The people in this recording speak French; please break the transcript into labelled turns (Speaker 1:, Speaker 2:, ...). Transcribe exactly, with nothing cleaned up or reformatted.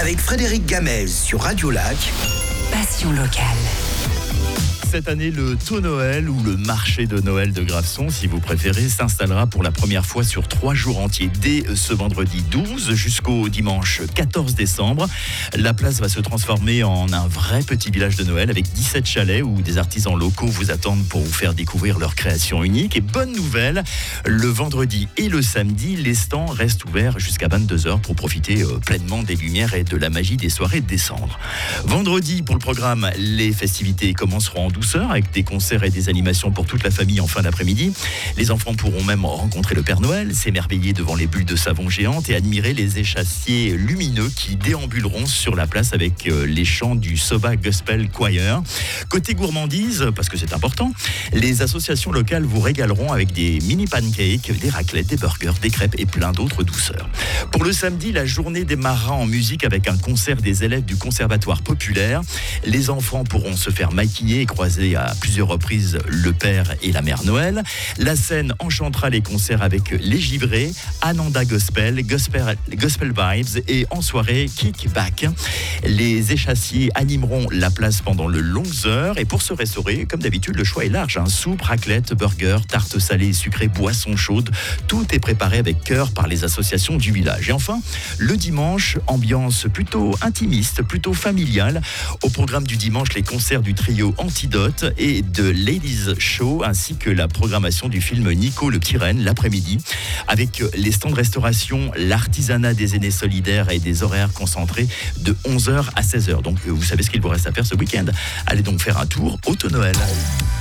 Speaker 1: avec Frédéric Gamel sur Radio Lac.
Speaker 2: Passion locale.
Speaker 3: Cette année, le Taux Noël ou le marché de Noël de Graveson, si vous préférez, s'installera pour la première fois sur trois jours entiers, dès ce vendredi douze jusqu'au dimanche quatorze décembre. La place va se transformer en un vrai petit village de Noël avec dix-sept chalets où des artisans locaux vous attendent pour vous faire découvrir leur création unique. Et bonne nouvelle, le vendredi et le samedi, les stands restent ouverts jusqu'à vingt-deux heures pour profiter euh, pleinement des lumières et de la magie des soirées de décembre. Vendredi, pour le programme, les festivités commenceront en douceur avec des concerts et des animations pour toute la famille en fin d'après-midi. Les enfants pourront même rencontrer le Père Noël, s'émerveiller devant les bulles de savon géantes et admirer les échassiers lumineux qui déambuleront sur la place avec les chants du Soba Gospel Choir. Côté gourmandise, parce que c'est important, les associations locales vous régaleront avec des mini pancakes, des raclettes, des burgers, des crêpes et plein d'autres douceurs. Pour le samedi, la journée démarrera en musique avec un concert des élèves du Conservatoire populaire. Les enfants pourront se faire maquiller et croiser à plusieurs reprises le Père et la Mère Noël. La scène enchantera les concerts avec les Givrés, Ananda Gospel, Gospel, Gospel Vibes et en soirée Kickback. Les échassiers animeront la place pendant de longues heures et pour se restaurer, comme d'habitude, le choix est large. Hein. Soupe, raclette, burger, tarte salée et sucrée, boissons chaudes. Tout est préparé avec cœur par les associations du village. Et enfin, le dimanche, ambiance plutôt intimiste, plutôt familiale. Au programme du dimanche, les concerts du trio Antidote et de Ladies Show, ainsi que la programmation du film Nico le Petit Renne l'après-midi, avec les stands de restauration, l'artisanat des aînés solidaires et des horaires concentrés de onze heures à seize heures. Donc vous savez ce qu'il vous reste à faire ce week-end. Allez donc faire un tour au Taux Noël.